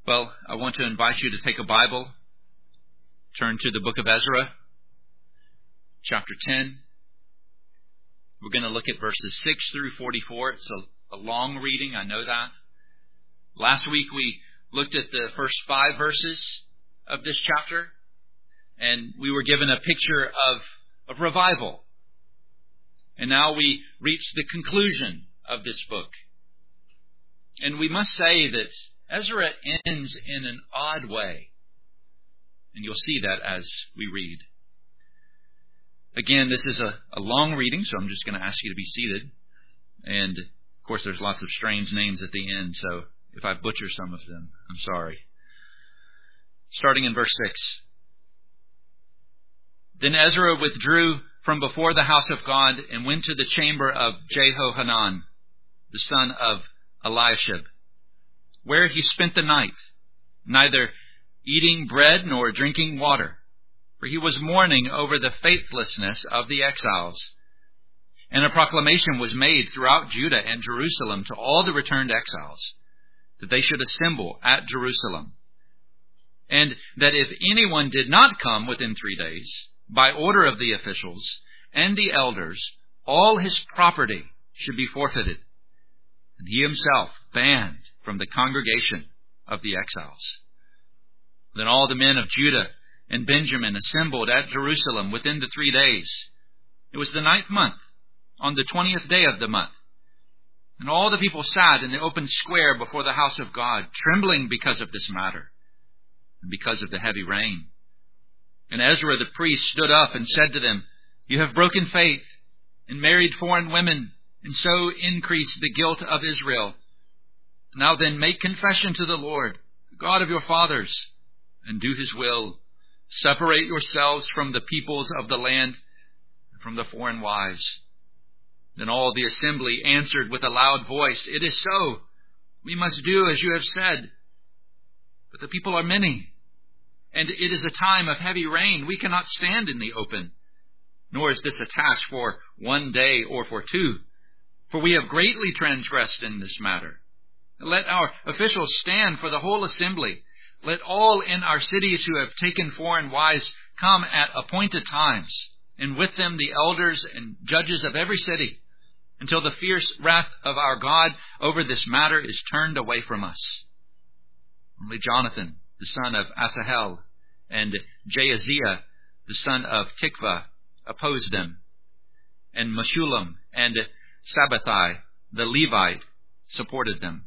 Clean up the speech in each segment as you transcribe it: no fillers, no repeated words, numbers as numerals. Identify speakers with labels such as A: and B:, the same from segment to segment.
A: Well, I want to invite you to take a Bible, turn to the book of Ezra, chapter 10. We're going to look at verses 6 through 44. It's a long reading, I know that. Last week we looked at the first 5 verses of this chapter, and we were given a picture of revival. And now we reach the conclusion of this book. And we must say that Ezra ends in an odd way. And you'll see that as we read. Again, this is a long reading, so I'm just going to ask you to be seated. And, of course, there's lots of strange names at the end, so if I butcher some of them, I'm sorry. Starting in verse 6. Then Ezra withdrew from before the house of God and went to the chamber of Jehohanan, the son of Eliashib, where he spent the night, neither eating bread nor drinking water, for he was mourning over the faithlessness of the exiles. And a proclamation was made throughout Judah and Jerusalem to all the returned exiles, that they should assemble at Jerusalem, and that if anyone did not come within 3 days, by order of the officials and the elders, all his property should be forfeited, and he himself banned from the congregation of the exiles. Then all the men of Judah and Benjamin assembled at Jerusalem within the 3 days. It was the 9th month, on the 20th day of the month. And all the people sat in the open square before the house of God, trembling because of this matter, and because of the heavy rain. And Ezra the priest stood up and said to them, "You have broken faith, and married foreign women, and so increased the guilt of Israel. Now then, make confession to the Lord, the God of your fathers, and do his will. Separate yourselves from the peoples of the land, and from the foreign wives." Then all the assembly answered with a loud voice, "It is so. We must do as you have said. But the people are many, and it is a time of heavy rain. We cannot stand in the open. Nor is this a task for 1 day or for 2, for we have greatly transgressed in this matter. Let our officials stand for the whole assembly. Let all in our cities who have taken foreign wives come at appointed times, and with them the elders and judges of every city, until the fierce wrath of our God over this matter is turned away from us." Only Jonathan, the son of Asahel, and Jaazziah, the son of Tikvah, opposed them, and Meshullam and Sabbathai, the Levite, supported them.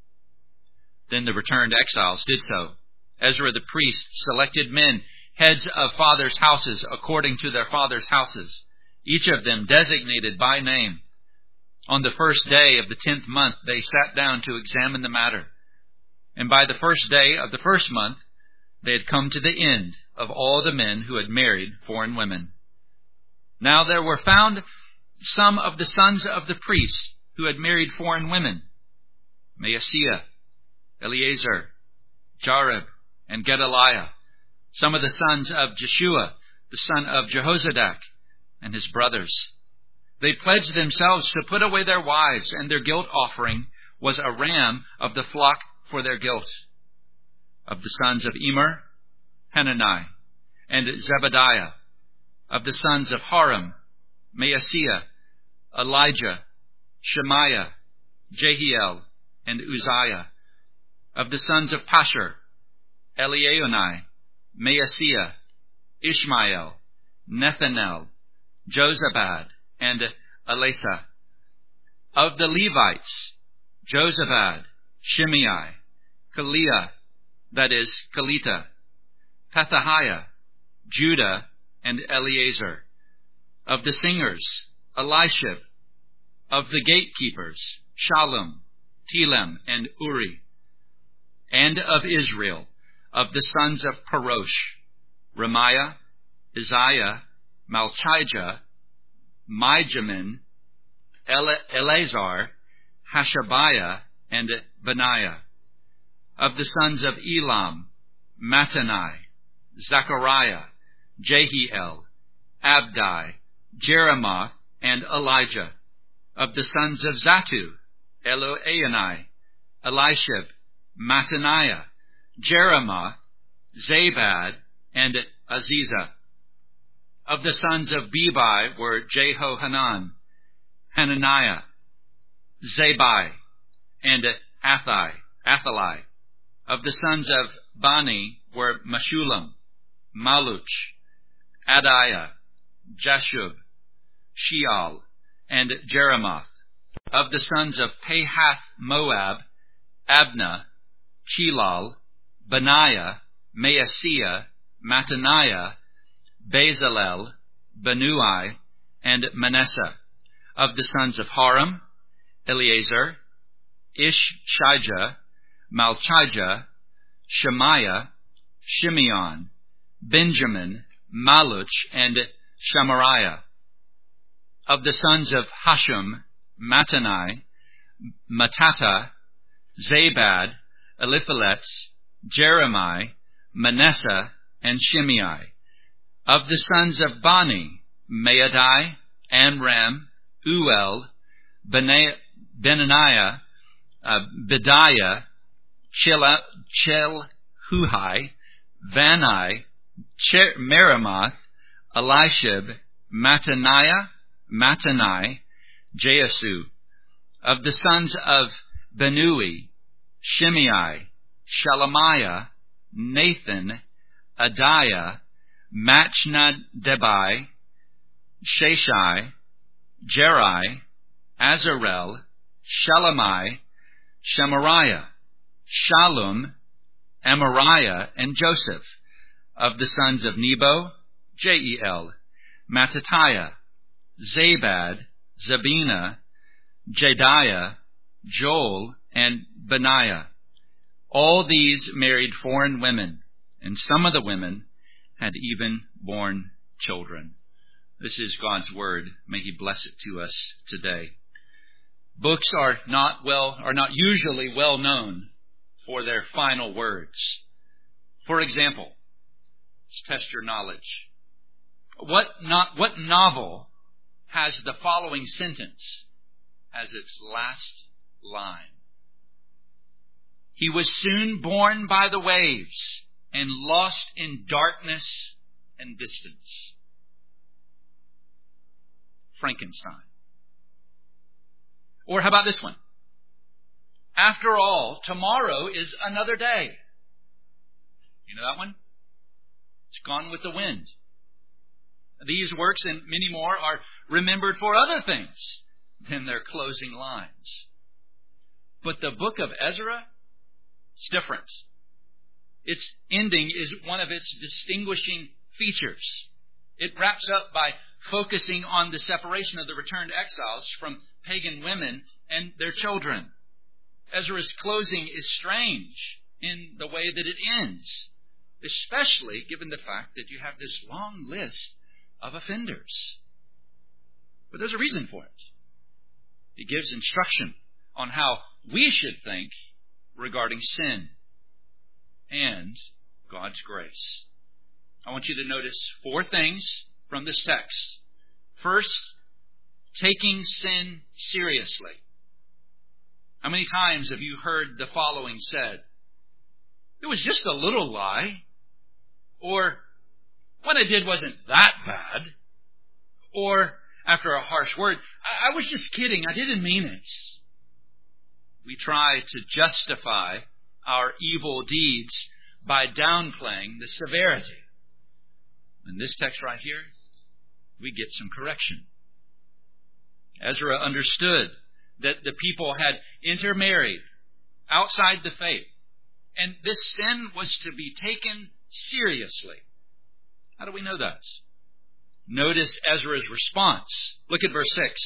A: Then the returned exiles did so. Ezra the priest selected men, heads of fathers' houses, according to their fathers' houses, each of them designated by name. On the first day of the 10th month, they sat down to examine the matter. And by the first day of the first month, they had come to the end of all the men who had married foreign women. Now there were found some of the sons of the priests who had married foreign women: Maaseiah, Eleazar, Jarib, and Gedaliah, some of the sons of Jeshua, the son of Jehozadak, and his brothers. They pledged themselves to put away their wives, and their guilt offering was a ram of the flock for their guilt. Of the sons of Immer, Hanani, and Zebadiah. Of the sons of Haram, Maaseiah, Elijah, Shemaiah, Jehiel, and Uzziah. Of the sons of Pashur, Elieunai, Maaseiah, Ishmael, Nethanel, Jozabad, and Elasah. Of the Levites, Jozabad, Shimei, Kaliah, that is, Kelita, Pethahiah, Judah, and Eleazar. Of the singers, Elishib. Of the gatekeepers, Shallum, Telem, and Uri. And of Israel, of the sons of Parosh, Remiah, Isaiah, Malchijah, Mijamin, Eleazar, Hashabiah, and Benaiah. Of the sons of Elam, Mattanai, Zechariah, Jehiel, Abdi, Jeremoth, and Elijah. Of the sons of Zatu, Eloenai, Elishib, Mattaniah, Jeremoth, Zabad, and Aziza. Of the sons of Bebai were Jehohanan, Hananiah, Zabai, and Athali. Of the sons of Bani were Meshulam, Maluch, Adiah, Jashub, Sheal, and Jeremoth. Of the sons of Pahath Moab, Abna, Chelal, Benaiah, Maaseiah, Mattaniah, Bezalel, Benui, and Manasseh. Of the sons of Haram, Eleazar, Ishshijah, Malchijah, Shemaiah, Shimeon, Benjamin, Maluch, and Shamariah. Of the sons of Hashum, Mattanai, Mattatah, Zabad, Eliphelet, Jeremiah, Manasseh, and Shimei. Of the sons of Bani, Maadai, Amram, Uel, Benaniah, Bediah, Chelhuhai, Vani, Meremoth, Elishib, Mattaniah, Mattanai, Jeasu. Of the sons of Benui, Shimei, Shelemiah, Nathan, Adiah, Machnadabai, Sheshai, Jeri, Azarel, Shelemi, Shemariah, Shallum, Amariah, and Joseph. Of the sons of Nebo, Jeiel, Mattatiah, Zabad, Zabina, Jediah, Joel, and Benaiah. All these married foreign women, and some of the women had even borne children. This is God's word. May He bless it to us today. Books are not usually well known for their final words. For example, let's test your knowledge. What novel has the following sentence as its last line? He was soon borne by the waves and lost in darkness and distance. Frankenstein. Or how about this one? After all, tomorrow is another day. You know that one? It's Gone with the Wind. These works and many more are remembered for other things than their closing lines. But the book of Ezra, it's different. Its ending is one of its distinguishing features. It wraps up by focusing on the separation of the returned exiles from pagan women and their children. Ezra's closing is strange in the way that it ends, especially given the fact that you have this long list of offenders. But there's a reason for it. It gives instruction on how we should think regarding sin and God's grace. I want you to notice 4 things from this text. First, taking sin seriously. How many times have you heard the following said? It was just a little lie. Or, what I did wasn't that bad. Or, after a harsh word, I was just kidding. I didn't mean it. We try to justify our evil deeds by downplaying the severity. In this text right here, we get some correction. Ezra understood that the people had intermarried outside the faith, and this sin was to be taken seriously. How do we know that? Notice Ezra's response. Look at verse 6.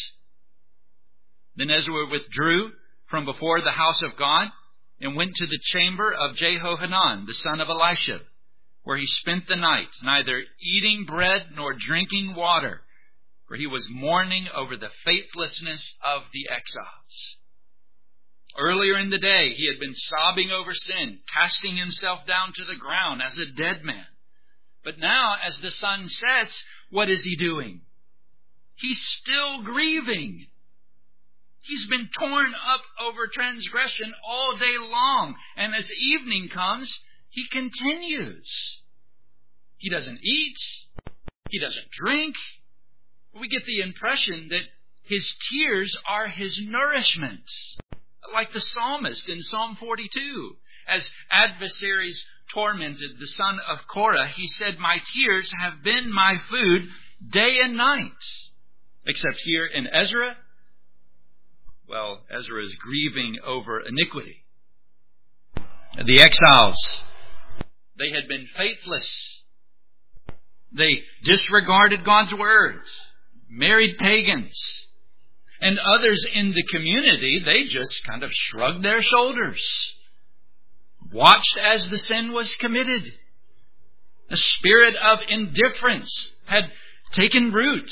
A: Then Ezra withdrew from before the house of God and went to the chamber of Jehohanan, the son of Elishib, where he spent the night, neither eating bread nor drinking water, for he was mourning over the faithlessness of the exiles. Earlier in the day, he had been sobbing over sin, casting himself down to the ground as a dead man. But now, as the sun sets, what is he doing? He's still grieving. He's been torn up over transgression all day long. And as evening comes, he continues. He doesn't eat. He doesn't drink. We get the impression that his tears are his nourishment. Like the psalmist in Psalm 42. As adversaries tormented the son of Korah, he said, "My tears have been my food day and night." Except here in Ezra, well, Ezra is grieving over iniquity. The exiles, they had been faithless. They disregarded God's word, married pagans. And others in the community, they just kind of shrugged their shoulders, watched as the sin was committed. A spirit of indifference had taken root.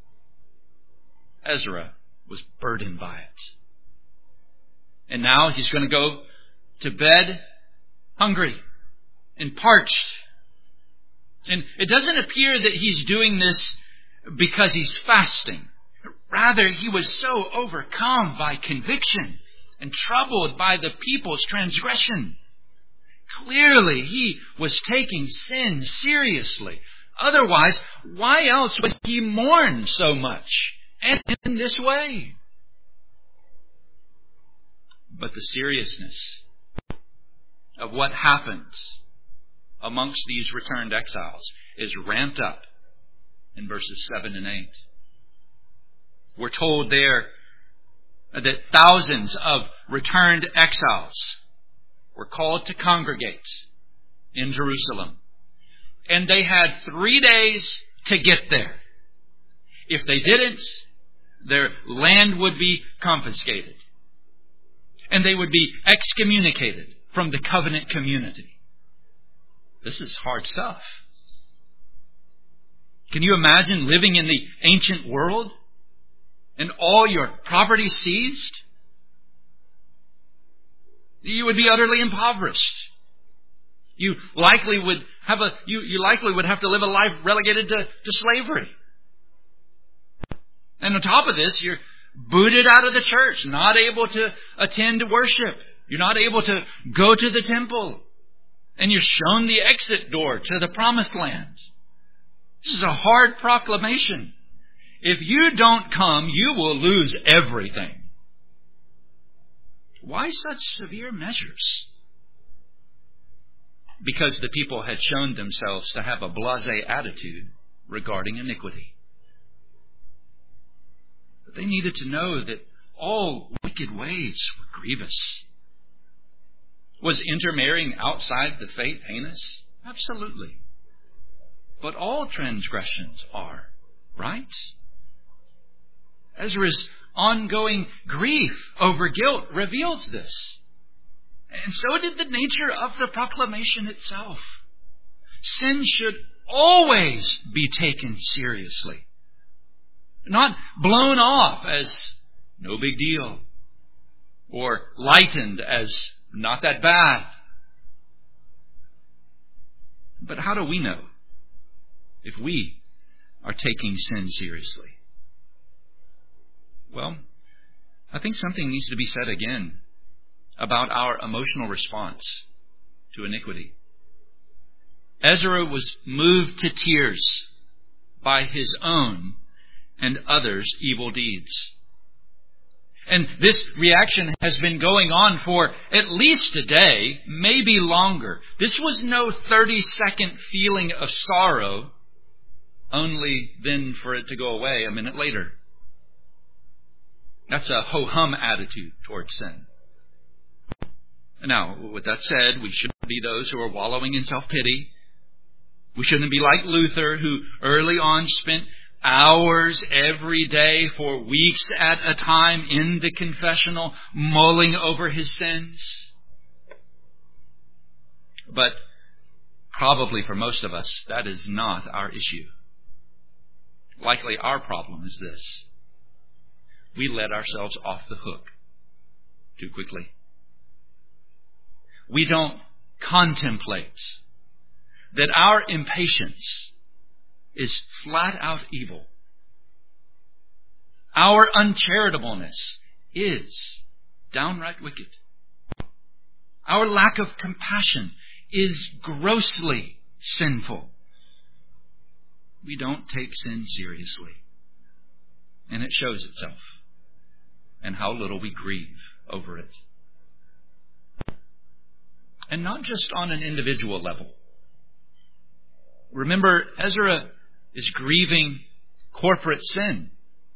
A: Ezra was burdened by it. And now he's going to go to bed hungry and parched. And it doesn't appear that he's doing this because he's fasting. Rather, he was so overcome by conviction and troubled by the people's transgression. Clearly, he was taking sin seriously. Otherwise, why else would he mourn so much and in this way? But the seriousness of what happens amongst these returned exiles is ramped up in verses 7 and 8. We're told there that thousands of returned exiles were called to congregate in Jerusalem. And they had 3 days to get there. If they didn't, their land would be confiscated. And they would be excommunicated from the covenant community. This is hard stuff. Can you imagine living in the ancient world and all your property seized? You would be utterly impoverished. You likely would have to live a life relegated to slavery. And on top of this, you're booted out of the church, not able to attend worship. You're not able to go to the temple. And you're shown the exit door to the promised land. This is a hard proclamation. If you don't come, you will lose everything. Why such severe measures? Because the people had shown themselves to have a blasé attitude regarding iniquity. But they needed to know that all wicked ways were grievous. Was intermarrying outside the faith heinous? Absolutely. But all transgressions are, right? Ezra's ongoing grief over guilt reveals this. And so did the nature of the proclamation itself. Sin should always be taken seriously. Not blown off as no big deal. Or lightened as not that bad. But how do we know if we are taking sin seriously? Well, I think something needs to be said again about our emotional response to iniquity. Ezra was moved to tears by his own and others' evil deeds. And this reaction has been going on for at least a day, maybe longer. This was no 30-second feeling of sorrow, only then for it to go away a minute later. That's a ho-hum attitude towards sin. Now, with that said, we shouldn't be those who are wallowing in self-pity. We shouldn't be like Luther, who early on spent hours every day for weeks at a time in the confessional, mulling over his sins. But probably for most of us, that is not our issue. Likely our problem is this: we let ourselves off the hook too quickly. We don't contemplate that our impatience is flat out evil. Our uncharitableness is downright wicked. Our lack of compassion is grossly sinful. We don't take sin seriously. And it shows itself. And how little we grieve over it. And not just on an individual level. Remember, Ezra is grieving corporate sin.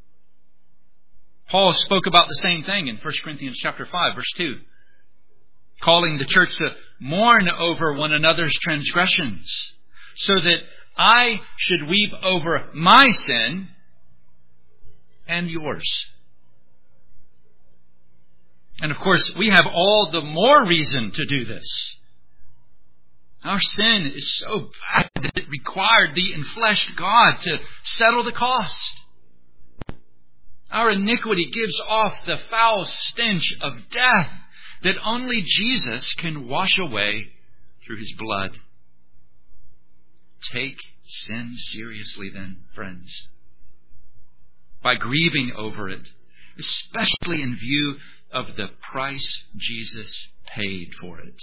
A: Paul spoke about the same thing in 1 Corinthians chapter 5, verse 2. Calling the church to mourn over one another's transgressions, so that I should weep over my sin and yours. And of course, we have all the more reason to do this. Our sin is so bad that it required the enfleshed God to settle the cost. Our iniquity gives off the foul stench of death that only Jesus can wash away through His blood. Take sin seriously then, friends, by grieving over it, especially in view of the price Jesus paid for it.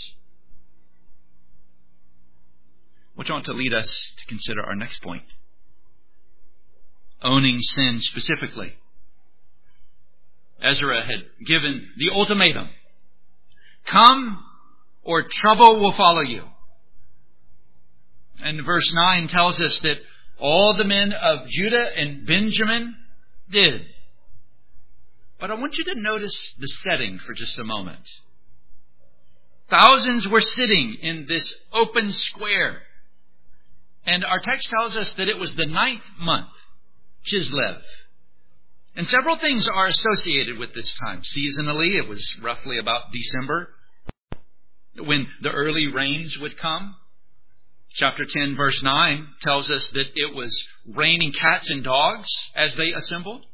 A: Which ought to lead us to consider our next point. Owning sin specifically. Ezra had given the ultimatum. Come, or trouble will follow you. And verse 9 tells us that all the men of Judah and Benjamin did. But I want you to notice the setting for just a moment. Thousands were sitting in this open square. And our text tells us that it was the 9th month, Chislev. And several things are associated with this time. Seasonally, it was roughly about December, when the early rains would come. Chapter 10, verse 9 tells us that it was raining cats and dogs as they assembled.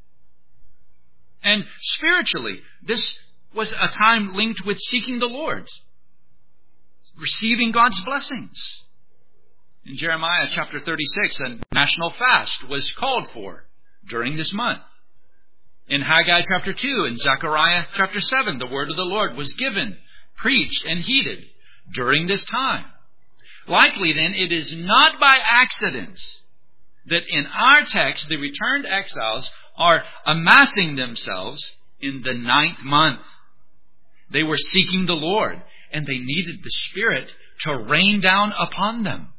A: And spiritually, this was a time linked with seeking the Lord, receiving God's blessings. In Jeremiah chapter 36, a national fast was called for during this month. In Haggai chapter 2 and Zechariah chapter 7, the word of the Lord was given, preached, and heeded during this time. Likely then, it is not by accident that in our text, the returned exiles are amassing themselves in the 9th month. They were seeking the Lord, and they needed the Spirit to rain down upon them.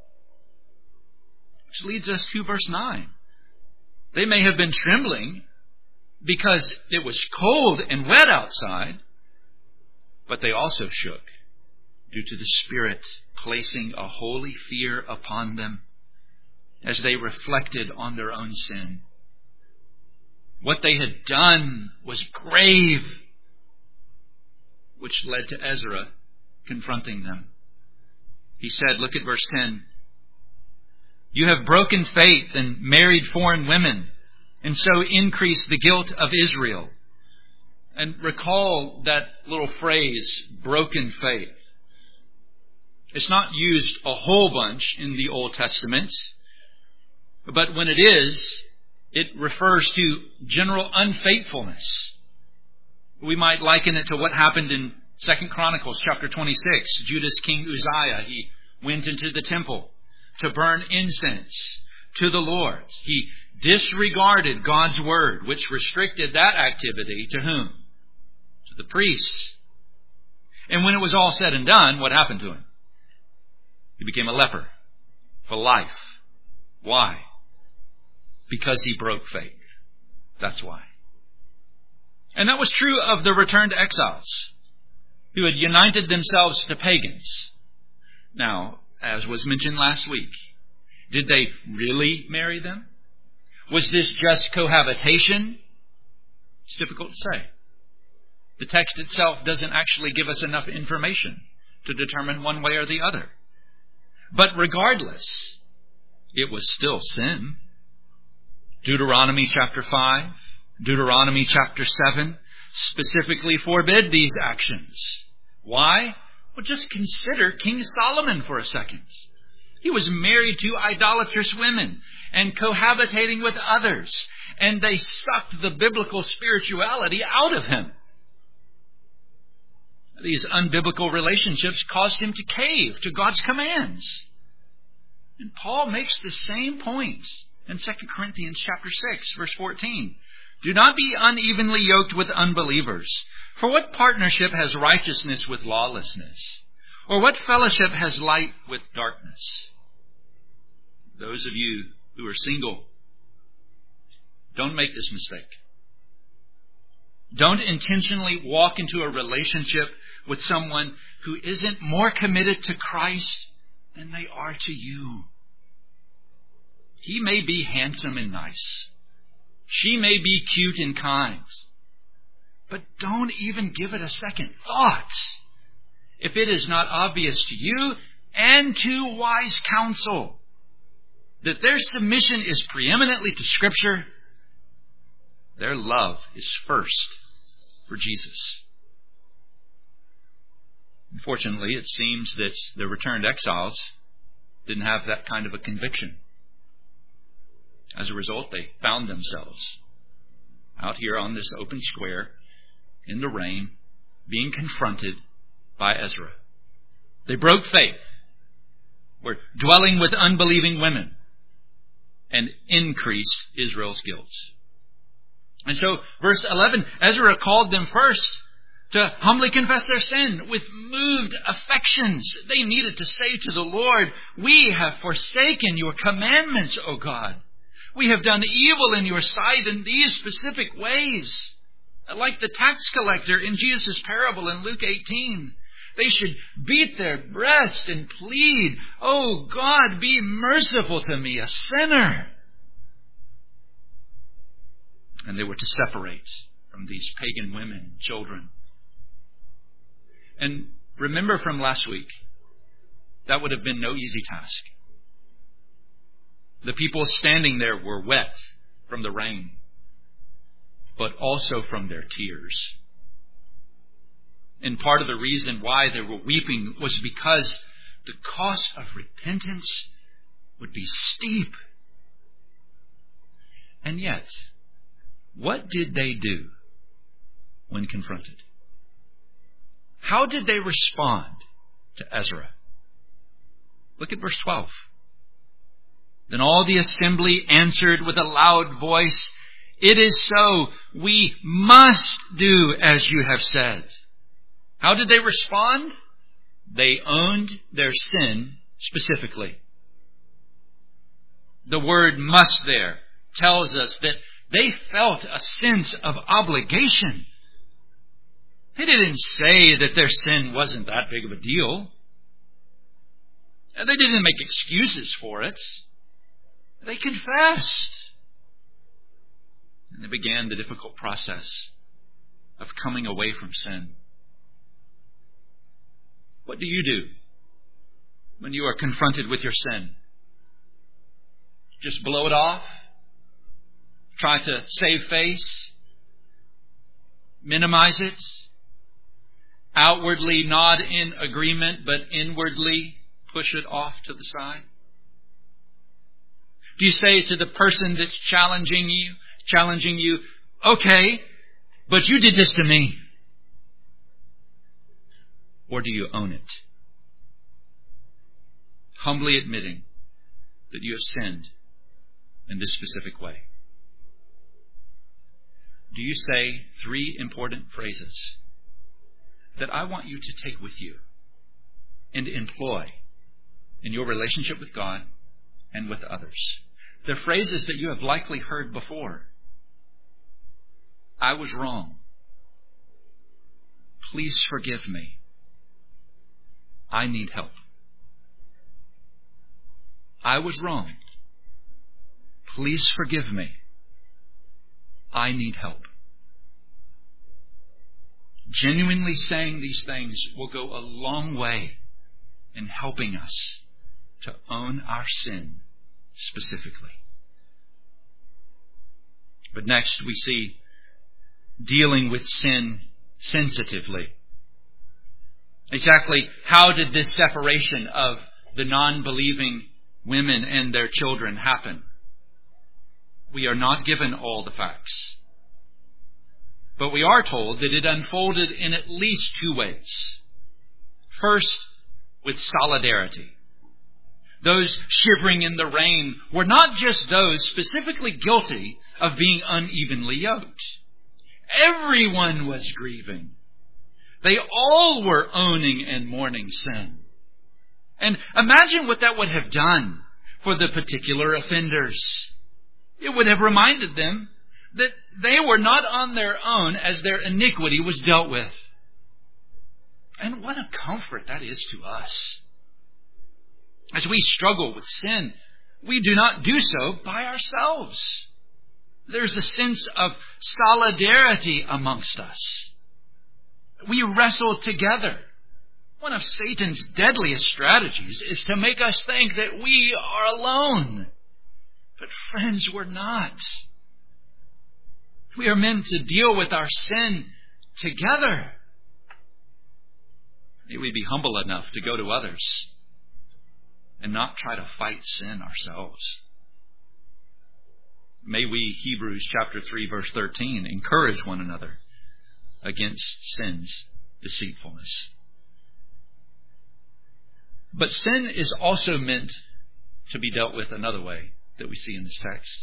A: Which leads us to verse 9. They may have been trembling because it was cold and wet outside, but they also shook due to the Spirit placing a holy fear upon them as they reflected on their own sin. What they had done was grave, which led to Ezra confronting them. He said, look at verse 10. You have broken faith and married foreign women, and so increased the guilt of Israel. And recall that little phrase, broken faith. It's not used a whole bunch in the Old Testament, but when it is, it refers to general unfaithfulness. We might liken it to what happened in 2 Chronicles chapter 26. Judah's king Uzziah, he went into the temple to burn incense to the Lord. He disregarded God's word, which restricted that activity to whom? To the priests. And when it was all said and done, what happened to him? He became a leper for life. Why? Because he broke faith. That's why. And that was true of the returned exiles who had united themselves to pagans. Now, as was mentioned last week, did they really marry them? Was this just cohabitation? It's difficult to say. The text itself doesn't actually give us enough information to determine one way or the other. But regardless, it was still sin. Deuteronomy chapter 5, Deuteronomy chapter 7 specifically forbid these actions. Why? Well, just consider King Solomon for a second. He was married to idolatrous women and cohabitating with others, and they sucked the biblical spirituality out of him. These unbiblical relationships caused him to cave to God's commands. And Paul makes the same point in 2 Corinthians chapter 6, verse 14. Do not be unevenly yoked with unbelievers. For what partnership has righteousness with lawlessness? Or what fellowship has light with darkness? Those of you who are single, don't make this mistake. Don't intentionally walk into a relationship with someone who isn't more committed to Christ than they are to you. He may be handsome and nice. She may be cute and kind. But don't even give it a second thought if it is not obvious to you and to wise counsel that their submission is preeminently to Scripture. Their love is first for Jesus. Unfortunately, it seems that the returned exiles didn't have that kind of a conviction. As a result, they found themselves out here on this open square in the rain, being confronted by Ezra. They broke faith, were dwelling with unbelieving women, and increased Israel's guilt. And so, verse 11, Ezra called them first to humbly confess their sin with moved affections. They needed to say to the Lord, we have forsaken your commandments, O God. We have done evil in your sight in these specific ways. Like the tax collector in Jesus' parable in Luke 18. They should beat their breast and plead, oh God, be merciful to me, a sinner. And they were to separate from these pagan women and children. And remember from last week, that would have been no easy task. The people standing there were wet from the rain, but also from their tears. And part of the reason why they were weeping was because the cost of repentance would be steep. And yet, what did they do when confronted? How did they respond to Ezra? Look at verse 12. Then all the assembly answered with a loud voice, it is so, we must do as you have said. How did they respond? They owned their sin specifically. The word must there tells us that they felt a sense of obligation. They didn't say that their sin wasn't that big of a deal. They didn't make excuses for it. They confessed. And they began the difficult process of coming away from sin. What do you do when you are confronted with your sin? Just blow it off? Try to save face? Minimize it? Outwardly nod in agreement, but inwardly push it off to the side? Do you say to the person that's challenging you, okay, but you did this to me? Or do you own it? Humbly admitting that you have sinned in this specific way. Do you say 3 important phrases that I want you to take with you and employ in your relationship with God and with others? They're phrases that you have likely heard before. I was wrong. Please forgive me. I need help. I was wrong. Please forgive me. I need help. Genuinely saying these things will go a long way in helping us to own our sin specifically. But next we see dealing with sin sensitively. Exactly how did this separation of the non-believing women and their children happen? We are not given all the facts. But we are told that it unfolded in at least two ways. First, with solidarity. Those shivering in the rain were not just those specifically guilty of being unevenly yoked. Everyone was grieving. They all were owning and mourning sin. And imagine what that would have done for the particular offenders. It would have reminded them that they were not on their own as their iniquity was dealt with. And what a comfort that is to us. As we struggle with sin, we do not do so by ourselves. There's a sense of solidarity amongst us. We wrestle together. One of Satan's deadliest strategies is to make us think that we are alone. But friends, we're not. We are meant to deal with our sin together. May we be humble enough to go to others and not try to fight sin ourselves. May we, Hebrews chapter 3, verse 13, encourage one another against sin's deceitfulness. But sin is also meant to be dealt with another way that we see in this text.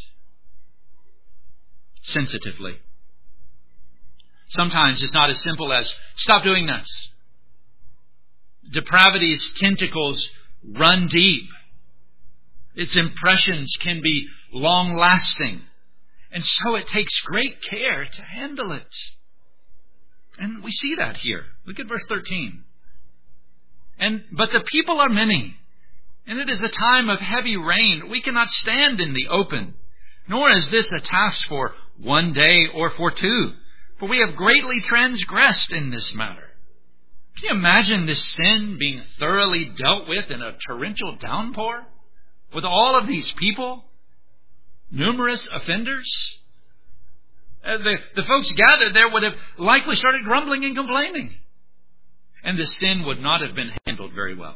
A: Sensitively. Sometimes it's not as simple as, stop doing this. Depravity's tentacles run deep. Its impressions can be long-lasting. And so it takes great care to handle it. And we see that here. Look at verse 13. But the people are many, and it is a time of heavy rain. We cannot stand in the open, nor is this a task for one day or for two, for we have greatly transgressed in this matter. Can you imagine this sin being thoroughly dealt with in a torrential downpour? With all of these people? Numerous offenders? The folks gathered there would have likely started grumbling and complaining. And the sin would not have been handled very well.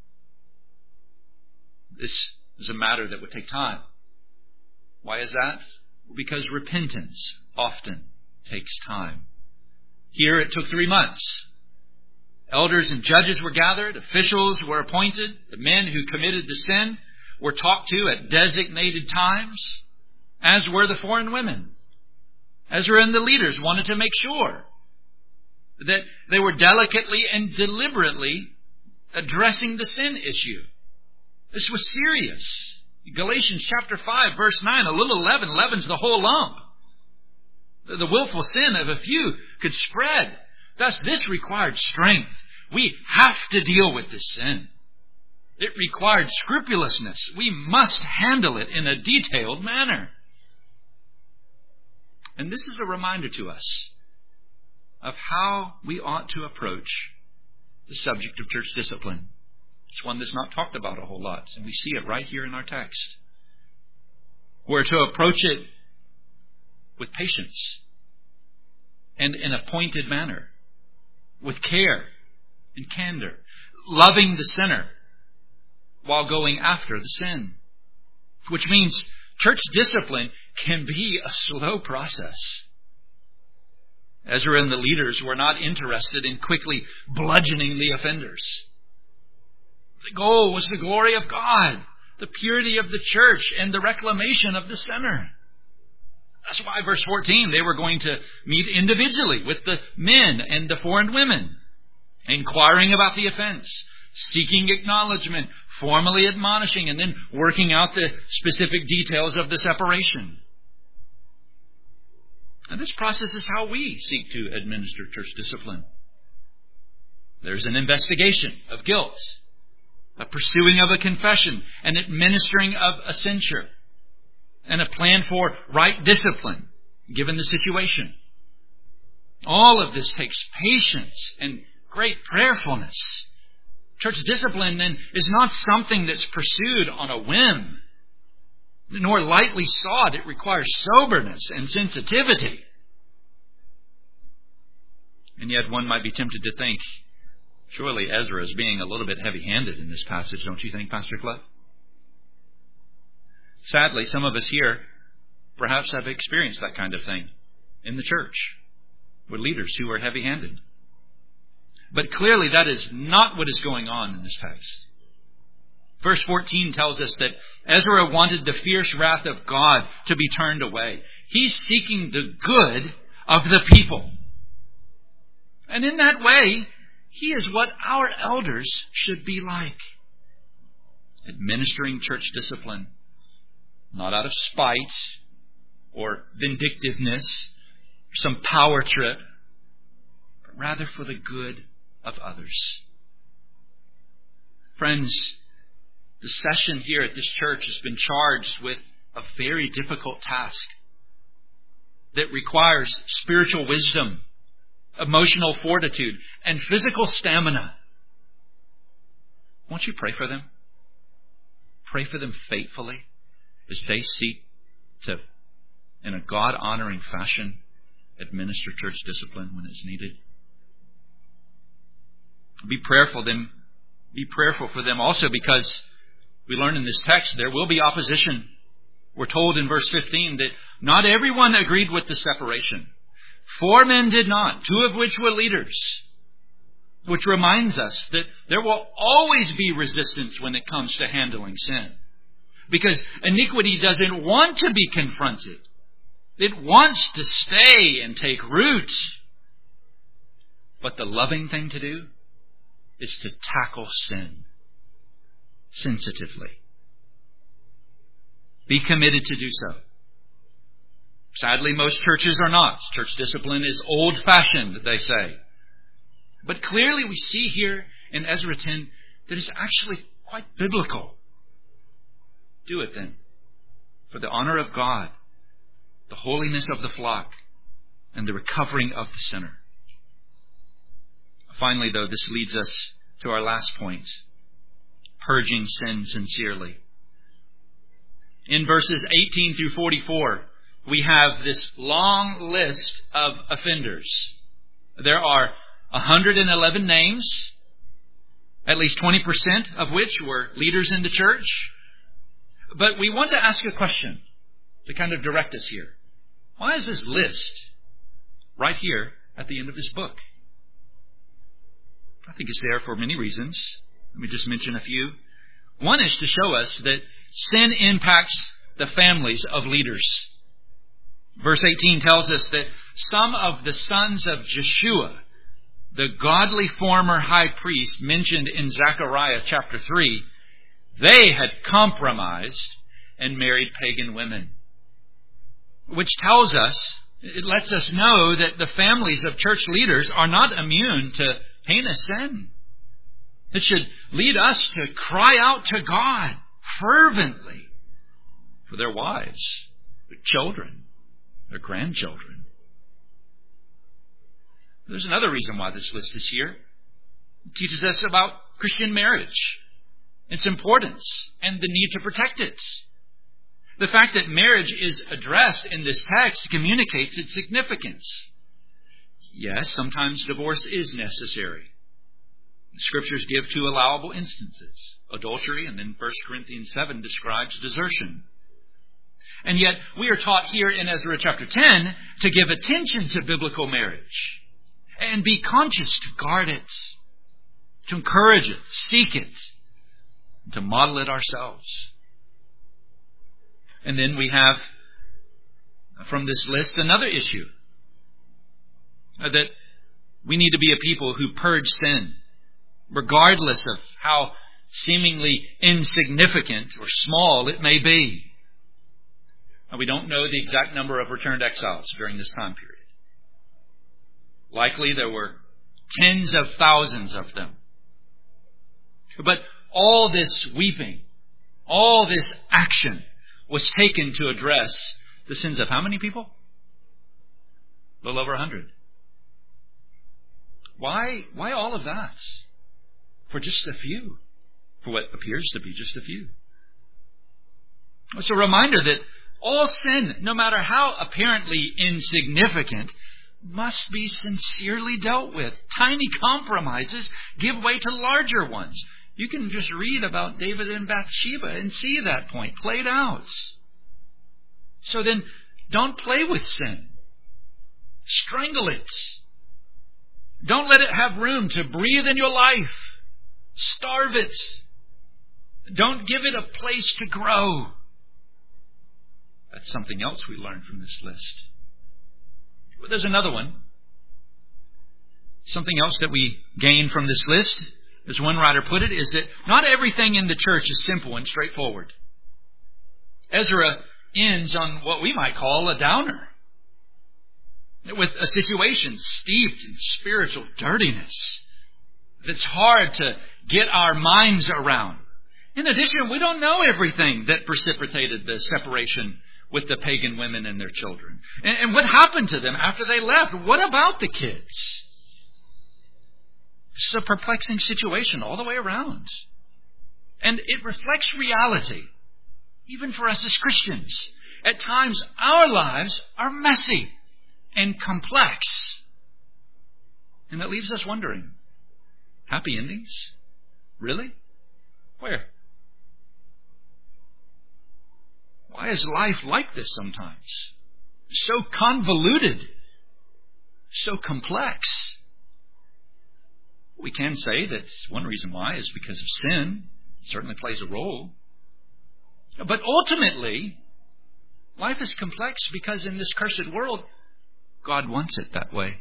A: This is a matter that would take time. Why is that? Because repentance often takes time. Here it took 3 months. Elders and judges were gathered. Officials were appointed. The men who committed the sin were talked to at designated times, as were the foreign women. Ezra and the leaders wanted to make sure that they were delicately and deliberately addressing the sin issue. This was serious. Galatians chapter 5, verse 9, a little leaven leavens the whole lump. The willful sin of a few could spread. Thus, this required strength. We have to deal with this sin. It required scrupulousness. We must handle it in a detailed manner. And this is a reminder to us of how we ought to approach the subject of church discipline. It's one that's not talked about a whole lot, and we see it right here in our text. We're to approach it with patience and in a pointed manner, with care and candor, loving the sinner while going after the sin, which means church discipline can be a slow process. Ezra and the leaders were not interested in quickly bludgeoning the offenders. The goal was the glory of God, the purity of the church, and the reclamation of the sinner. That's why, verse 14, they were going to meet individually with the men and the foreign women, inquiring about the offense, seeking acknowledgement, formally admonishing, and then working out the specific details of the separation. And this process is how we seek to administer church discipline. There's an investigation of guilt, a pursuing of a confession, an administering of a censure, and a plan for right discipline, given the situation. All of this takes patience and great prayerfulness. Church discipline, then, is not something that's pursued on a whim, nor lightly sought. It requires soberness and sensitivity. And yet one might be tempted to think, surely Ezra is being a little bit heavy-handed in this passage, don't you think, Pastor Clef? Sadly, some of us here perhaps have experienced that kind of thing in the church. with leaders who are heavy-handed. But clearly that is not what is going on in this text. Verse 14 tells us that Ezra wanted the fierce wrath of God to be turned away. He's seeking the good of the people. And in that way, he is what our elders should be like. Administering church discipline, not out of spite or vindictiveness, or some power trip, but rather for the good of others. Friends, the session here at this church has been charged with a very difficult task that requires spiritual wisdom, emotional fortitude, and physical stamina. Won't you pray for them? Pray for them faithfully as they seek to, in a God-honoring fashion, administer church discipline when it's needed. Be prayerful for them also, because we learn in this text there will be opposition. We're told in verse 15 that not everyone agreed with the separation. 4 men did not, 2 of which were leaders, which reminds us that there will always be resistance when it comes to handling sin. Because iniquity doesn't want to be confronted. It wants to stay and take root. But the loving thing to do is to tackle sin sensitively. Be committed to do so. Sadly, most churches are not. Church discipline is old-fashioned, they say. But clearly we see here in Ezra 10 that it's actually quite biblical. Do it then, for the honor of God, the holiness of the flock, and the recovering of the sinner. Finally, though, this leads us to our last point, purging sin sincerely. In verses 18 through 44, we have this long list of offenders. There are 111 names, at least 20% of which were leaders in the church. But we want to ask a question to kind of direct us here. Why is this list right here at the end of this book? I think it's there for many reasons. Let me just mention a few. One is to show us that sin impacts the families of leaders. Verse 18 tells us that some of the sons of Jeshua, the godly former high priest mentioned in Zechariah chapter 3, they had compromised and married pagan women. Which tells us, it lets us know that the families of church leaders are not immune to heinous sin. It should lead us to cry out to God fervently for their wives, their children, their grandchildren. There's another reason why this list is here. It teaches us about Christian marriage, its importance, and the need to protect it. The fact that marriage is addressed in this text communicates its significance. Yes, sometimes divorce is necessary. The Scriptures give 2 allowable instances, adultery, and then 1 Corinthians 7 describes desertion. And yet, we are taught here in Ezra chapter 10 to give attention to biblical marriage and be conscious to guard it, to encourage it, seek it, and to model it ourselves. And then we have from this list another issue, that we need to be a people who purge sin, regardless of how seemingly insignificant or small it may be. Now, we don't know the exact number of returned exiles during this time period. Likely there were tens of thousands of them. But all this weeping, all this action was taken to address the sins of how many people? A little over 100. Why all of that? For just a few. For what appears to be just a few. It's a reminder that all sin, no matter how apparently insignificant, must be sincerely dealt with. Tiny compromises give way to larger ones. You can just read about David and Bathsheba and see that point played out. So then, don't play with sin. Strangle it. Don't let it have room to breathe in your life. Starve it. Don't give it a place to grow. That's something else we learn from this list. But there's another one. Something else that we gain from this list, as one writer put it, is that not everything in the church is simple and straightforward. Ezra ends on what we might call a downer, with a situation steeped in spiritual dirtiness that's hard to get our minds around. In addition, we don't know everything that precipitated the separation with the pagan women and their children. And what happened to them after they left? What about the kids? It's a perplexing situation all the way around. And it reflects reality, even for us as Christians. At times, our lives are messy and complex. And it leaves us wondering, happy endings? Really? Where? Why is life like this sometimes? So convoluted, so complex. We can say that one reason why is because of sin. It certainly plays a role. But ultimately, life is complex because in this cursed world, God wants it that way.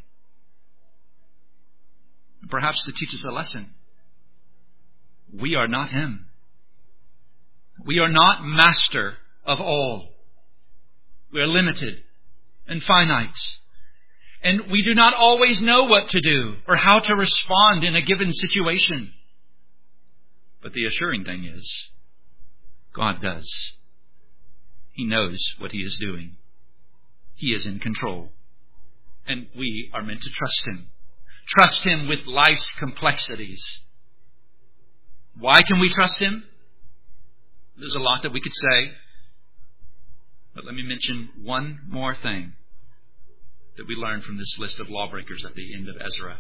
A: Perhaps to teach us a lesson. We are not Him. We are not master of all. We are limited and finite. And we do not always know what to do or how to respond in a given situation. But the assuring thing is, God does. He knows what He is doing. He is in control. And we are meant to trust Him. Trust Him with life's complexities. Why can we trust Him? There's a lot that we could say. But let me mention one more thing that we learn from this list of lawbreakers at the end of Ezra.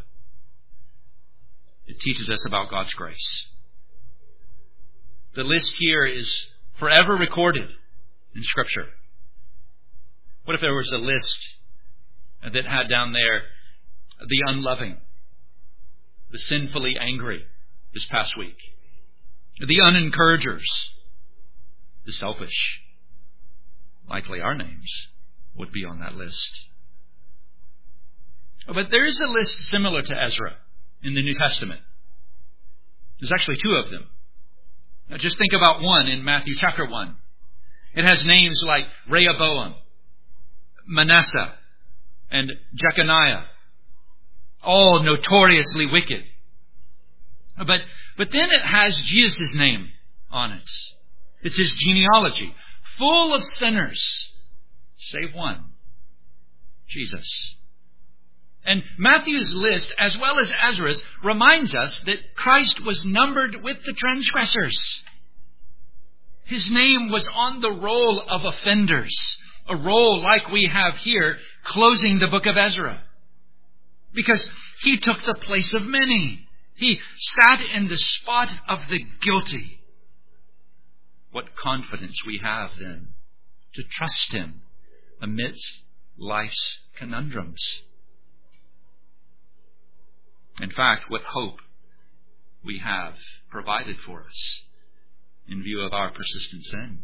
A: It teaches us about God's grace. The list here is forever recorded in Scripture. What if there was a list that had down there the unloving, the sinfully angry this past week, the unencouragers, the selfish? Likely our names would be on that list. But there is a list similar to Ezra in the New Testament. There's actually two of them. Now just think about one in Matthew chapter 1. It has names like Rehoboam, Manasseh, and Jeconiah, all notoriously wicked. But then it has Jesus' name on it. It's His genealogy, full of sinners, save one, Jesus. And Matthew's list, as well as Ezra's, reminds us that Christ was numbered with the transgressors. His name was on the roll of offenders, a roll like we have here, closing the book of Ezra. Because He took the place of many. He sat in the spot of the guilty. What confidence we have then to trust Him amidst life's conundrums. In fact, what hope we have provided for us in view of our persistent sin.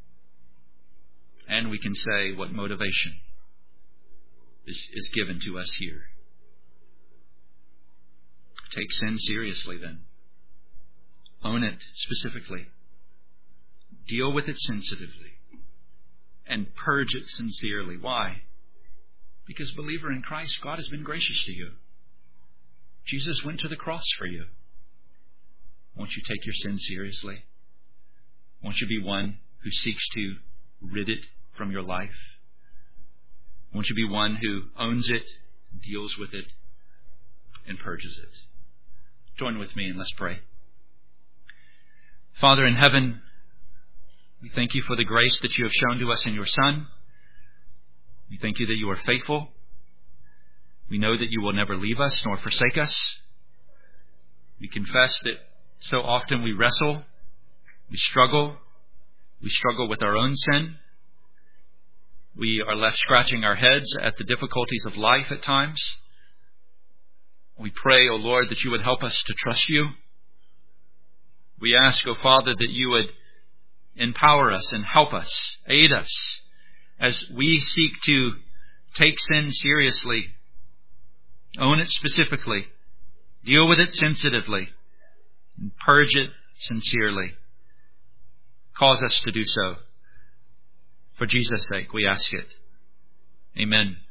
A: And we can say what motivation is given to us here. Take sin seriously then. Own it specifically. Deal with it sensitively. And purge it sincerely. Why? Because, believer in Christ, God has been gracious to you. Jesus went to the cross for you. Won't you take your sin seriously? Won't you be one who seeks to rid it from your life? Won't you be one who owns it, deals with it, and purges it? Join with me and let's pray. Father in heaven, we thank You for the grace that You have shown to us in Your Son. We thank You that You are faithful. We know that You will never leave us nor forsake us. We confess that so often we wrestle, we struggle with our own sin. We are left scratching our heads at the difficulties of life at times. We pray, O Lord, that you would help us to trust you. We ask, O Father, that you would empower us and help us, aid us, as we seek to take sin seriously, own it specifically, deal with it sensitively, and purge it sincerely. Cause us to do so. For Jesus' sake, we ask it. Amen.